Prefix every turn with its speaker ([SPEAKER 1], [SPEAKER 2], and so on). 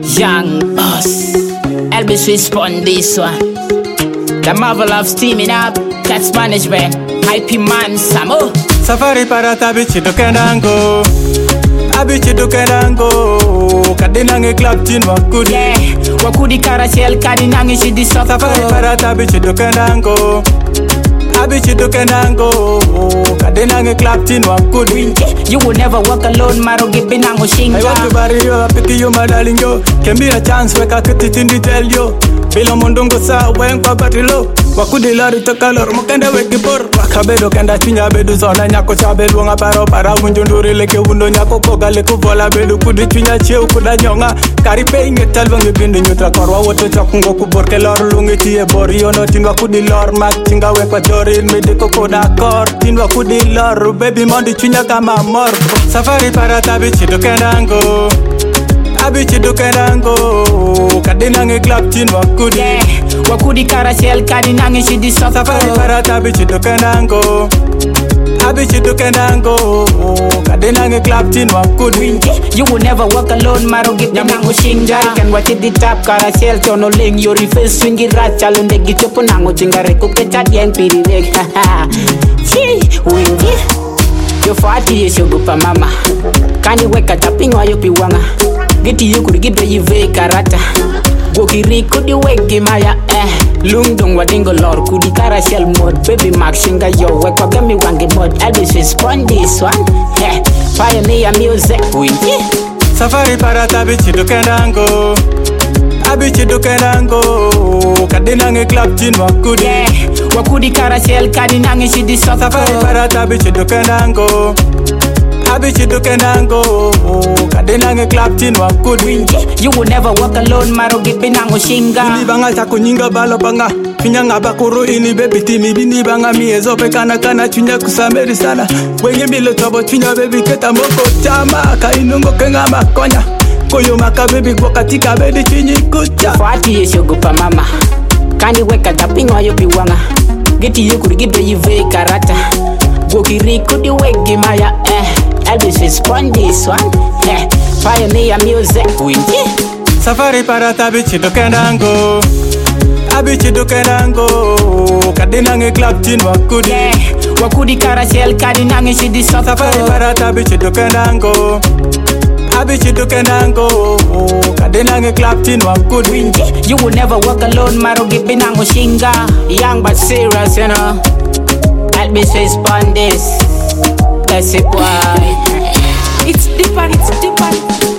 [SPEAKER 1] Young boss, Elvis respond this one. The marvel of steaming up, cats management, IP man Samo.
[SPEAKER 2] Safari parata bichi dokendango, abichi dokendango. Kadinange club tin wakudi.
[SPEAKER 1] Yeah, wakudi karachel kadinange shidi soko.
[SPEAKER 2] Safari parata bichi dokendango, abichi dokendango. Kadinange club tin wakudi.
[SPEAKER 1] You will never walk alone, maro gibinango shinga.
[SPEAKER 2] I want to bury you, I pick you, my darling yo. Can be a chance, weka kititindi tell yo. Bilo mondongo sa wen kwa batilo. Wakudi lari tokalor mokende weki por. Wakabedo kenda chinya bedu zona nyako chabe luonga paro para munjunduri leke undo nyako koga leku vola bedu kudi chinya cheu kuda nyonga. Kari pe inge talwangi bindu nyutra korwa woto chakungo kubor ke lor lungi tiye bori yono tinwa kudi lor mak chinga wekwa dorin mediko koda kor. Tinwa kudi lor baby mondi chinya kama mor. Safari para tabi chido kendango. Abichi dokendango, kadinange club tin wakudi.
[SPEAKER 1] Yeah, wakudi karachel kadinange shidi soko.
[SPEAKER 2] Safari parata abichi dokendango, abichi dokendango, kadinange club tin wakudi.
[SPEAKER 1] You will never walk alone, maro gibinango shinga. Can watch it the top karachel tono ling. Your face swingy rat chalonde gitopo nango chingare kukecha dien piri reg. Chee, wingi. Yo fati yeshogupa mama. Kani weka tapingo ayopi wanga. Geti yukuri gibe yive karata. Gokiri kudi wegi maya Lungdong wadingo lor kudi karashel mod. Baby Mark shinga yo wekwa gami wangi mod. Elvis respond this one. Pioneer music wingi.
[SPEAKER 2] Safari parata bichi dokendango, abichi dokendango, kadinange club tin wakudi.
[SPEAKER 1] Yeah, wakudi karashel kadinange shidi soko.
[SPEAKER 2] Safari parata bichi dokendango, abichi dokendango, kadinange club tin wakudi.
[SPEAKER 1] You will never walk alone, maro gibinango shinga.
[SPEAKER 2] Bini banga chakunyinga balo banga, finyanga bakuru ini baby timi. Bini banga miezo pe kana chunya kusameri sana. Wenye milo tobo chunya baby keta moko chama. Kainungo kenga makonya, koyo maka baby kwa katika bedi chinyi kucha.
[SPEAKER 1] Fati yeshogupa mama. Kani weka tapingo ayopi wanga. Geti yukuri gibe yive karata. Gokiri kudi wegi maya Elvis respond this one. Pioneer music wingi.
[SPEAKER 2] Safari parata bichi dokendango, abichi dokendango, kadinange club tin wakudi.
[SPEAKER 1] Yeah, wakudi karachel kadinange shidi soko.
[SPEAKER 2] Safari parata bichi dokendango, abichi dokendango, kadinange club tin wakudi.
[SPEAKER 1] You will never walk alone, maro gibinango shinga. Young but serious, you know. Elvis respond this. That's it, boy.
[SPEAKER 3] It's deeper, it's deeper.